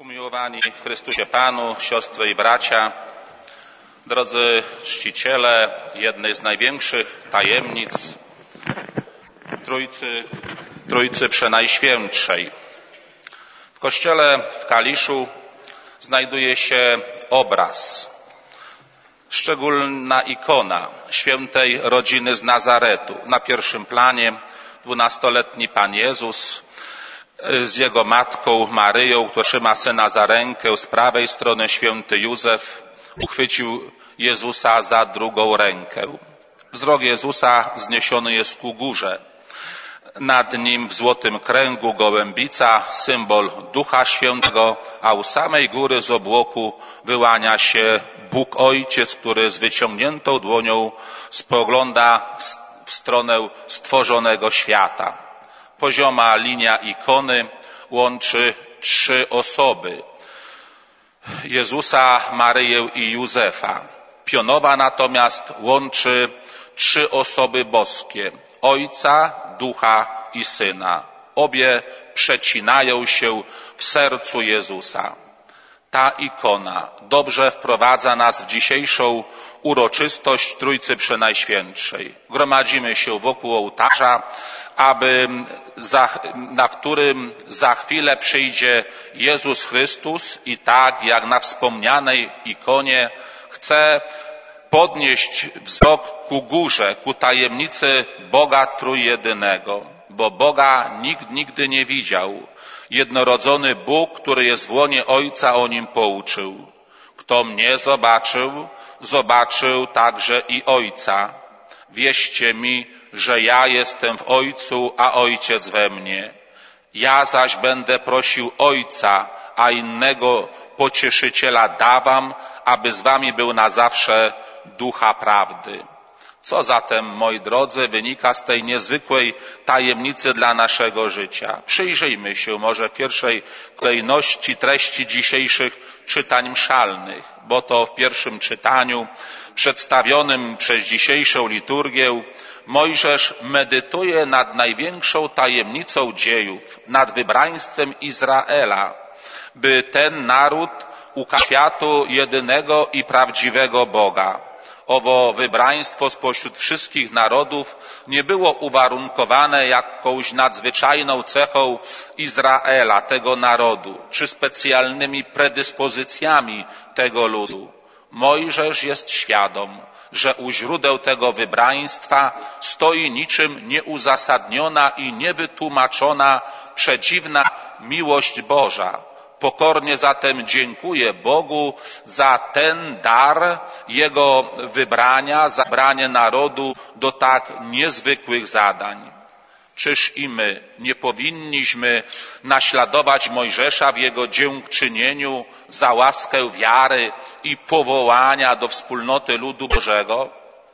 Umiłowani w Chrystusie Panu, siostry i bracia, drodzy czciciele jednej z największych tajemnic Trójcy Przenajświętszej. W kościele w Kaliszu znajduje się obraz, szczególna ikona świętej rodziny z Nazaretu. Na pierwszym planie 12-letni Pan Jezus z jego matką Maryją, która trzyma syna za rękę. Z prawej strony święty Józef uchwycił Jezusa za drugą rękę. Wzrok Jezusa wzniesiony jest ku górze. Nad nim w złotym kręgu gołębica, symbol Ducha Świętego, a u samej góry z obłoku wyłania się Bóg Ojciec, który z wyciągniętą dłonią spogląda w stronę stworzonego świata. Pozioma linia ikony łączy trzy osoby: Jezusa, Maryję i Józefa. Pionowa natomiast łączy trzy osoby boskie: Ojca, Ducha i Syna. Obie przecinają się w sercu Jezusa. Ta ikona dobrze wprowadza nas w dzisiejszą uroczystość Trójcy Przenajświętszej. Gromadzimy się wokół ołtarza, na którym za chwilę przyjdzie Jezus Chrystus i tak jak na wspomnianej ikonie chce podnieść wzrok ku górze, ku tajemnicy Boga Trójjedynego, bo Boga nikt nigdy nie widział. Jednorodzony Bóg, który jest w łonie Ojca, o nim pouczył. Kto mnie zobaczył, zobaczył także i Ojca. Wierzcie mi, że ja jestem w Ojcu, a Ojciec we mnie. Ja zaś będę prosił Ojca, a innego pocieszyciela dawam, aby z wami był na zawsze Ducha Prawdy. Co zatem, moi drodzy, wynika z tej niezwykłej tajemnicy dla naszego życia? Przyjrzyjmy się może w pierwszej kolejności treści dzisiejszych czytań mszalnych, bo to w pierwszym czytaniu przedstawionym przez dzisiejszą liturgię Mojżesz medytuje nad największą tajemnicą dziejów, nad wybraństwem Izraela, by ten naród ukazał światu jedynego i prawdziwego Boga. Owo wybraństwo spośród wszystkich narodów nie było uwarunkowane jakąś nadzwyczajną cechą Izraela, tego narodu, czy specjalnymi predyspozycjami tego ludu. Mojżesz jest świadom, że u źródeł tego wybraństwa stoi niczym nieuzasadniona i niewytłumaczona, przedziwna miłość Boża. Pokornie zatem dziękuję Bogu za ten dar Jego wybrania, za wybranie narodu do tak niezwykłych zadań. Czyż i my nie powinniśmy naśladować Mojżesza w jego dziękczynieniu za łaskę wiary i powołania do wspólnoty ludu Bożego?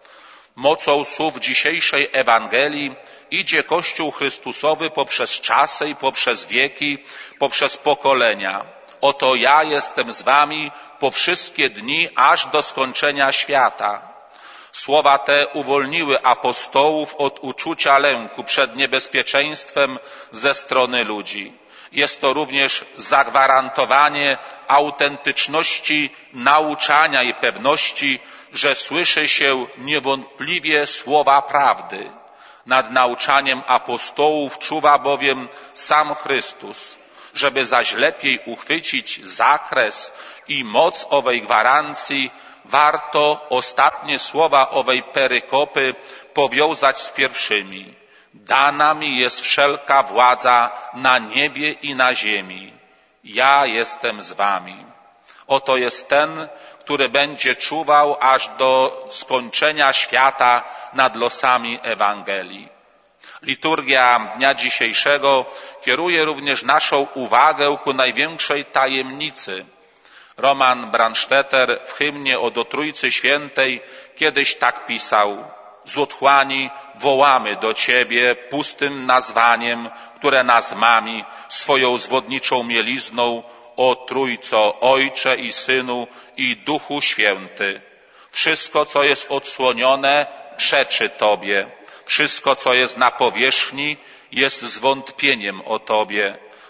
Mocą słów dzisiejszej Ewangelii idzie Kościół Chrystusowy poprzez czasy i poprzez wieki, poprzez pokolenia. Oto ja jestem z wami po wszystkie dni, aż do skończenia świata. Słowa te uwolniły apostołów od uczucia lęku przed niebezpieczeństwem ze strony ludzi. Jest to również zagwarantowanie autentyczności nauczania i pewności, że słyszy się niewątpliwie słowa prawdy. Nad nauczaniem apostołów czuwa bowiem sam Chrystus. Żeby zaś lepiej uchwycić zakres i moc owej gwarancji, warto ostatnie słowa owej perykopy powiązać z pierwszymi. Dana mi jest wszelka władza na niebie i na ziemi. Ja jestem z wami. Oto jest ten, który będzie czuwał aż do skończenia świata nad losami Ewangelii. Liturgia dnia dzisiejszego kieruje również naszą uwagę ku największej tajemnicy. Roman Brandstetter w hymnie o do Trójcy Świętej kiedyś tak pisał: z otchłani wołamy do Ciebie pustym nazwaniem, które nas mami swoją zwodniczą mielizną, o Trójco, Ojcze i Synu i Duchu Święty. Wszystko, co jest odsłonione, przeczy Tobie. Wszystko, co jest na powierzchni, jest zwątpieniem o Tobie.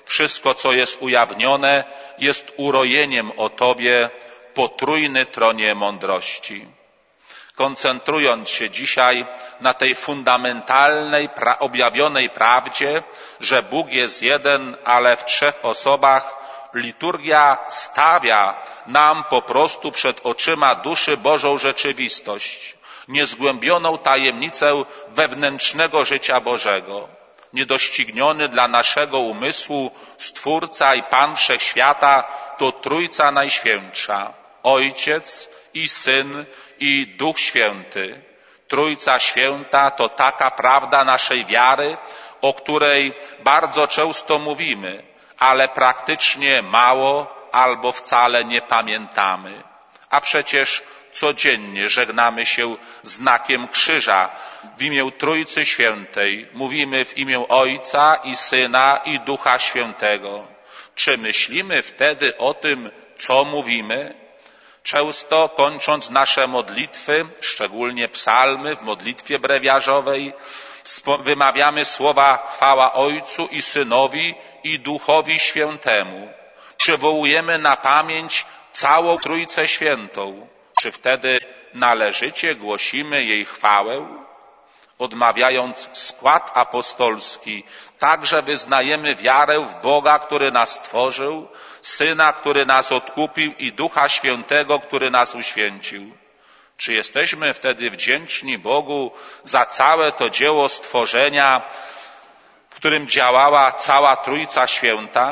Wszystko, co jest ujawnione, jest urojeniem o Tobie, potrójny tronie mądrości. Koncentrując się dzisiaj na tej fundamentalnej, objawionej prawdzie, że Bóg jest jeden, ale w trzech osobach, liturgia stawia nam po prostu przed oczyma duszy Bożą rzeczywistość, niezgłębioną tajemnicę wewnętrznego życia Bożego. Niedościgniony dla naszego umysłu Stwórca i Pan Wszechświata to Trójca Najświętsza, Ojciec i Syn i Duch Święty. Trójca Święta to taka prawda naszej wiary, o której bardzo często mówimy, ale praktycznie mało albo wcale nie pamiętamy. A przecież codziennie żegnamy się znakiem krzyża w imię Trójcy Świętej. Mówimy w imię Ojca i Syna i Ducha Świętego. Czy myślimy wtedy o tym, co mówimy? Często kończąc nasze modlitwy, szczególnie psalmy w modlitwie brewiarzowej, wymawiamy słowa chwała Ojcu i Synowi i Duchowi Świętemu. Przywołujemy na pamięć całą Trójcę Świętą. Czy wtedy należycie głosimy jej chwałę? Odmawiając skład apostolski, także wyznajemy wiarę w Boga, który nas stworzył, Syna, który nas odkupił i Ducha Świętego, który nas uświęcił. Czy jesteśmy wtedy wdzięczni Bogu za całe to dzieło stworzenia, w którym działała cała Trójca Święta?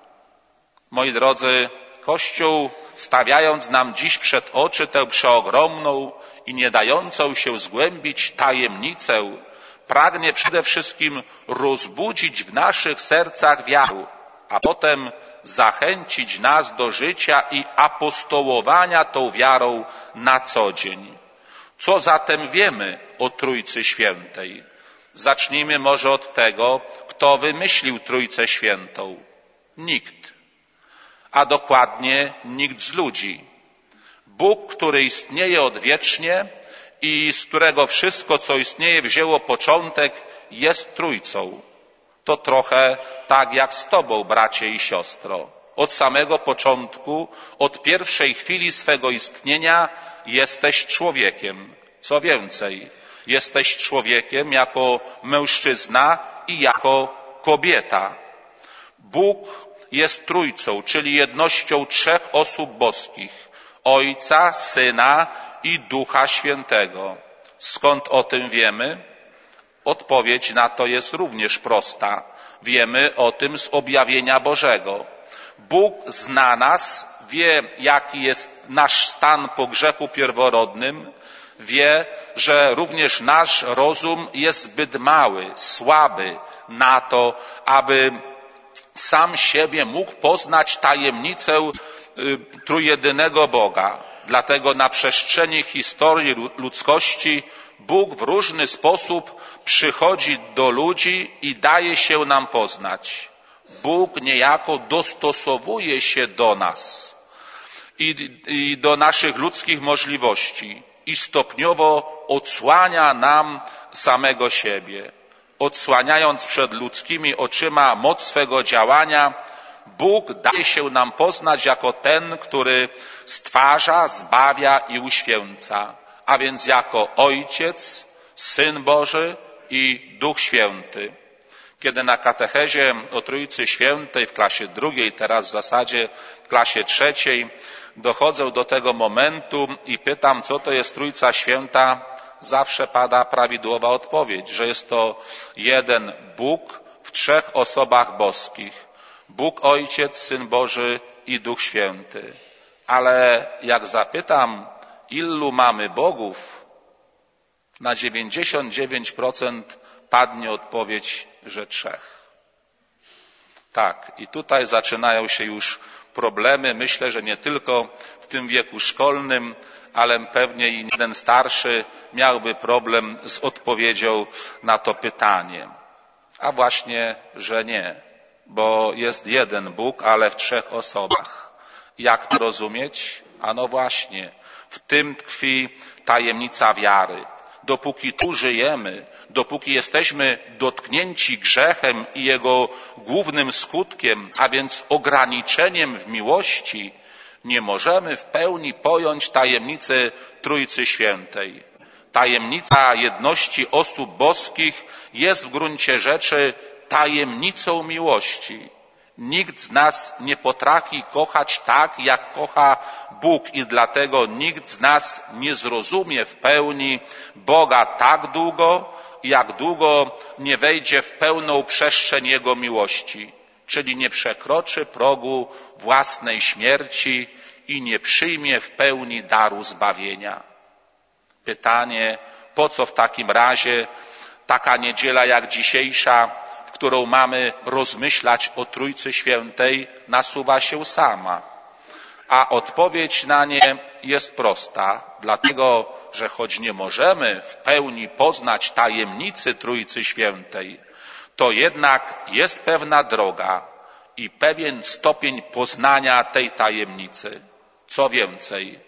Moi drodzy, Kościół, stawiając nam dziś przed oczy tę przeogromną i nie dającą się zgłębić tajemnicę, pragnie przede wszystkim rozbudzić w naszych sercach wiarę, a potem zachęcić nas do życia i apostołowania tą wiarą na co dzień. Co zatem wiemy o Trójcy Świętej? Zacznijmy może od tego, kto wymyślił Trójcę Świętą. Nikt, a dokładnie nikt z ludzi. Bóg, który istnieje odwiecznie i z którego wszystko, co istnieje, wzięło początek, jest Trójcą. To trochę tak jak z Tobą, bracie i siostro. Od samego początku, od pierwszej chwili swego istnienia jesteś człowiekiem. Co więcej, jesteś człowiekiem jako mężczyzna i jako kobieta. Bóg jest Trójcą, czyli jednością trzech osób boskich. Ojca, Syna i Ducha Świętego. Skąd o tym wiemy? Odpowiedź na to jest również prosta. Wiemy o tym z objawienia Bożego. Bóg zna nas, wie, jaki jest nasz stan po grzechu pierworodnym, wie, że również nasz rozum jest zbyt mały, słaby na to, aby sam siebie mógł poznać tajemnicę trójjedynego Boga. Dlatego na przestrzeni historii ludzkości Bóg w różny sposób przychodzi do ludzi i daje się nam poznać. Bóg niejako dostosowuje się do nas i do naszych ludzkich możliwości i stopniowo odsłania nam samego siebie. Odsłaniając przed ludzkimi oczyma moc swego działania, Bóg daje się nam poznać jako ten, który stwarza, zbawia i uświęca, a więc jako Ojciec, Syn Boży i Duch Święty. Kiedy na katechezie o Trójcy Świętej w klasie drugiej, teraz w zasadzie w klasie trzeciej, dochodzę do tego momentu i pytam, co to jest Trójca Święta, zawsze pada prawidłowa odpowiedź, że jest to jeden Bóg w trzech osobach boskich. Bóg Ojciec, Syn Boży i Duch Święty. Ale jak zapytam, ilu mamy bogów, na 99% padnie odpowiedź, że trzech. Tak, i tutaj zaczynają się już problemy. Myślę, że nie tylko w tym wieku szkolnym, ale pewnie i jeden starszy miałby problem z odpowiedzią na to pytanie. A właśnie, że nie, bo jest jeden Bóg, ale w trzech osobach. Jak to rozumieć? Ano właśnie, w tym tkwi tajemnica wiary. dopóki tu żyjemy, dopóki jesteśmy dotknięci grzechem i jego głównym skutkiem, a więc ograniczeniem w miłości, nie możemy w pełni pojąć tajemnicy Trójcy Świętej. Tajemnica jedności osób boskich jest w gruncie rzeczy tajemnicą miłości. Nikt z nas nie potrafi kochać tak, jak kocha Bóg i dlatego nikt z nas nie zrozumie w pełni Boga tak długo, jak długo nie wejdzie w pełną przestrzeń Jego miłości, czyli nie przekroczy progu własnej śmierci i nie przyjmie w pełni daru zbawienia. Pytanie, po co w takim razie taka niedziela jak dzisiejsza, w którą mamy rozmyślać o Trójcy Świętej, nasuwa się sama. A odpowiedź na nie jest prosta, dlatego, że choć nie możemy w pełni poznać tajemnicy Trójcy Świętej, to jednak jest pewna droga i pewien stopień poznania tej tajemnicy. Co więcej,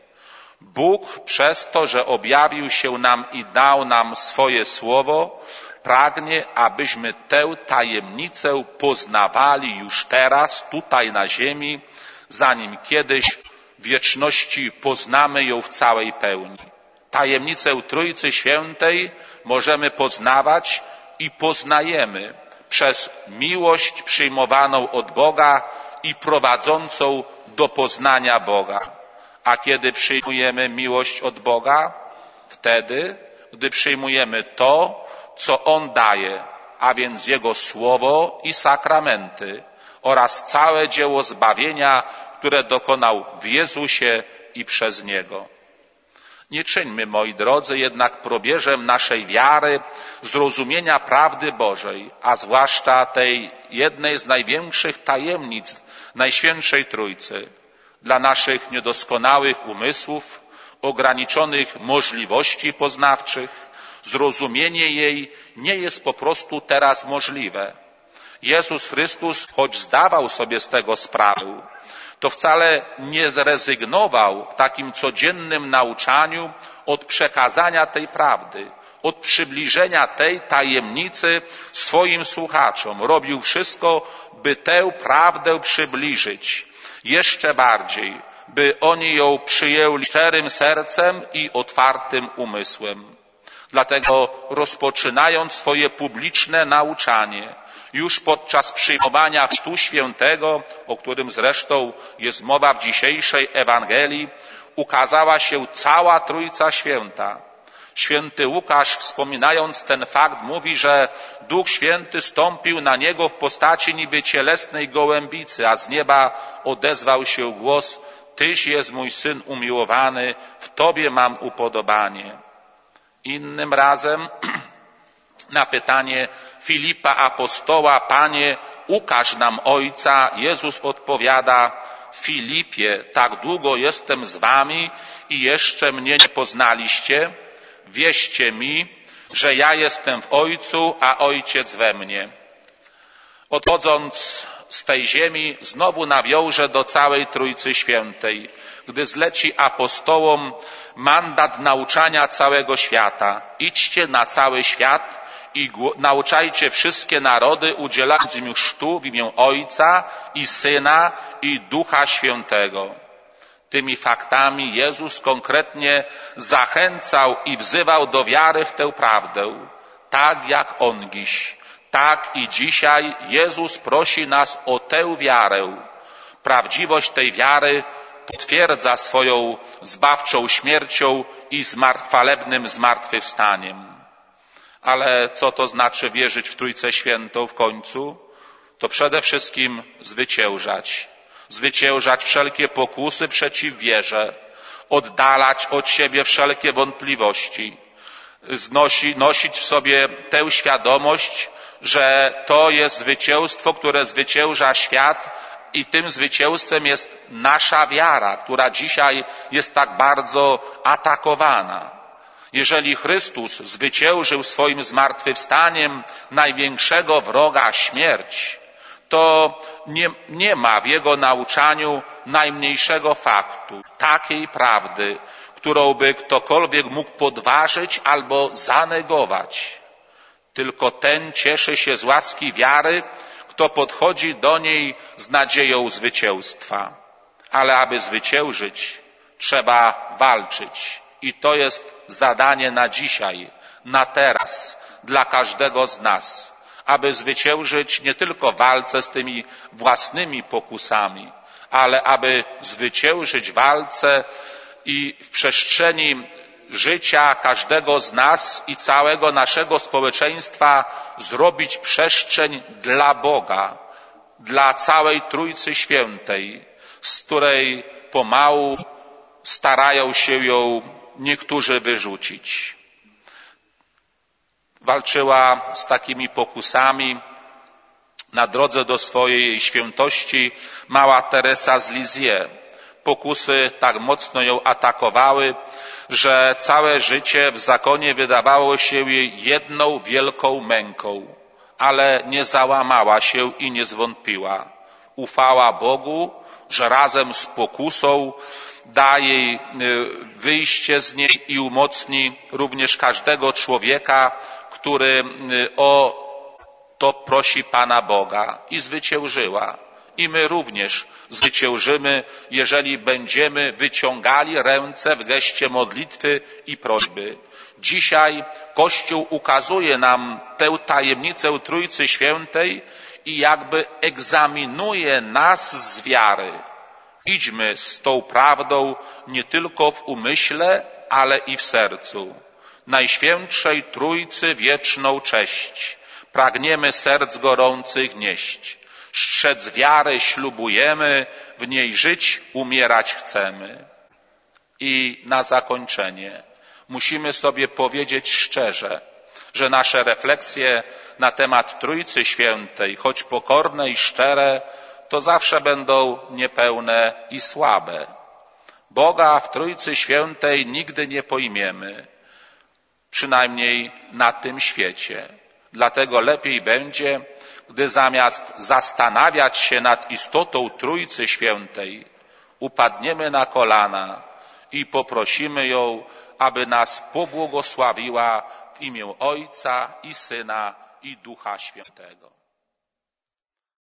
Bóg przez to, że objawił się nam i dał nam swoje słowo, pragnie, abyśmy tę tajemnicę poznawali już teraz, tutaj na ziemi, zanim kiedyś w wieczności poznamy ją w całej pełni. Tajemnicę Trójcy Świętej możemy poznawać i poznajemy przez miłość przyjmowaną od Boga i prowadzącą do poznania Boga. A kiedy przyjmujemy miłość od Boga? Wtedy, gdy przyjmujemy to, co On daje, a więc Jego Słowo i sakramenty oraz całe dzieło zbawienia, które dokonał w Jezusie i przez Niego. Nie czyńmy, moi drodzy, jednak probierzem naszej wiary zrozumienia prawdy Bożej, a zwłaszcza tej jednej z największych tajemnic Najświętszej Trójcy, dla naszych niedoskonałych umysłów, ograniczonych możliwości poznawczych, zrozumienie jej nie jest po prostu teraz możliwe. Jezus Chrystus, choć zdawał sobie z tego sprawę, to wcale nie zrezygnował w takim codziennym nauczaniu od przekazania tej prawdy, od przybliżenia tej tajemnicy swoim słuchaczom. Robił wszystko, by tę prawdę przybliżyć jeszcze bardziej, by oni ją przyjęli szczerym sercem i otwartym umysłem. Dlatego rozpoczynając swoje publiczne nauczanie, już podczas przyjmowania Chrztu Świętego, o którym zresztą jest mowa w dzisiejszej Ewangelii, ukazała się cała Trójca Święta. Święty Łukasz, wspominając ten fakt, mówi, że Duch Święty stąpił na niego w postaci niby cielesnej gołębicy, a z nieba odezwał się głos: Tyś jest mój Syn umiłowany, w Tobie mam upodobanie. Innym razem na pytanie Filipa apostoła: Panie, ukaż nam Ojca, Jezus odpowiada: Filipie, tak długo jestem z wami i jeszcze mnie nie poznaliście? Wierzcie mi, że ja jestem w Ojcu, a Ojciec we mnie. Odchodząc z tej ziemi, znowu nawiąże do całej Trójcy Świętej, gdy zleci apostołom mandat nauczania całego świata. Idźcie na cały świat i nauczajcie wszystkie narody, udzielając im chrztu w imię Ojca i Syna i Ducha Świętego. Tymi faktami Jezus konkretnie zachęcał i wzywał do wiary w tę prawdę. Tak jak On dziś, tak i dzisiaj Jezus prosi nas o tę wiarę. Prawdziwość tej wiary potwierdza swoją zbawczą śmiercią i chwalebnym zmartwychwstaniem. Ale co to znaczy wierzyć w Trójcę Świętą w końcu? To przede wszystkim zwyciężać. Zwyciężać wszelkie pokusy przeciw wierze, oddalać od siebie wszelkie wątpliwości, nosić w sobie tę świadomość, że to jest zwycięstwo, które zwycięża świat i tym zwycięstwem jest nasza wiara, która dzisiaj jest tak bardzo atakowana. Jeżeli Chrystus zwyciężył swoim zmartwychwstaniem największego wroga, śmierć, to nie ma w Jego nauczaniu najmniejszego faktu, takiej prawdy, którą by ktokolwiek mógł podważyć albo zanegować. Tylko ten cieszy się z łaski wiary, kto podchodzi do niej z nadzieją zwycięstwa. Ale aby zwyciężyć, trzeba walczyć. I to jest zadanie na dzisiaj, na teraz, dla każdego z nas. Aby zwyciężyć nie tylko w walce z tymi własnymi pokusami, ale aby zwyciężyć w walce i w przestrzeni życia każdego z nas i całego naszego społeczeństwa zrobić przestrzeń dla Boga, dla całej Trójcy Świętej, z której pomału starają się ją niektórzy wyrzucić. Walczyła z takimi pokusami na drodze do swojej świętości mała Teresa z Lisieux. Pokusy tak mocno ją atakowały, że całe życie w zakonie wydawało się jej jedną wielką męką, ale nie załamała się i nie zwątpiła. Ufała Bogu, że razem z pokusą da jej wyjście z niej i umocni również każdego człowieka, który o to prosi Pana Boga, i zwyciężyła. I my również zwyciężymy, jeżeli będziemy wyciągali ręce w geście modlitwy i prośby. Dzisiaj Kościół ukazuje nam tę tajemnicę Trójcy Świętej i jakby egzaminuje nas z wiary. Idźmy z tą prawdą nie tylko w umyśle, ale i w sercu. Najświętszej Trójcy wieczną cześć pragniemy serc gorących nieść. Strzec wiary ślubujemy, w niej żyć, umierać chcemy. I na zakończenie musimy sobie powiedzieć szczerze, że nasze refleksje na temat Trójcy Świętej, choć pokorne i szczere, to zawsze będą niepełne i słabe. Boga w Trójcy Świętej nigdy nie pojmiemy, przynajmniej na tym świecie. Dlatego lepiej będzie, gdy zamiast zastanawiać się nad istotą Trójcy Świętej, upadniemy na kolana i poprosimy ją, aby nas pobłogosławiła w imię Ojca i Syna i Ducha Świętego.